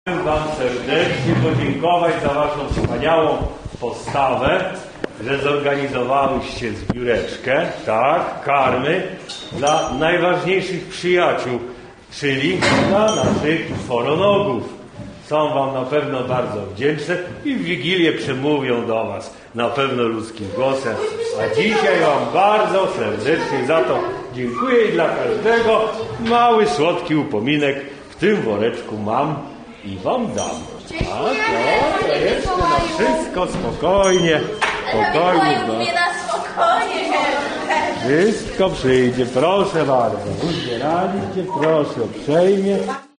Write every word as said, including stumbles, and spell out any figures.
Chciałem Wam serdecznie podziękować za Waszą wspaniałą postawę, że zorganizowałyście zbióreczkę, tak, karmy dla najważniejszych przyjaciół, czyli dla naszych czworonogów. Są Wam na pewno bardzo wdzięczne i w Wigilię przemówią do Was na pewno ludzkim głosem. A dzisiaj Wam bardzo serdecznie za to dziękuję i dla każdego mały, słodki upominek w tym woreczku mam i Wam dam. A to, to jeszcze na wszystko spokojnie, spokojnie. Wszystko przyjdzie, proszę bardzo. Uzbieraliście, proszę uprzejmie.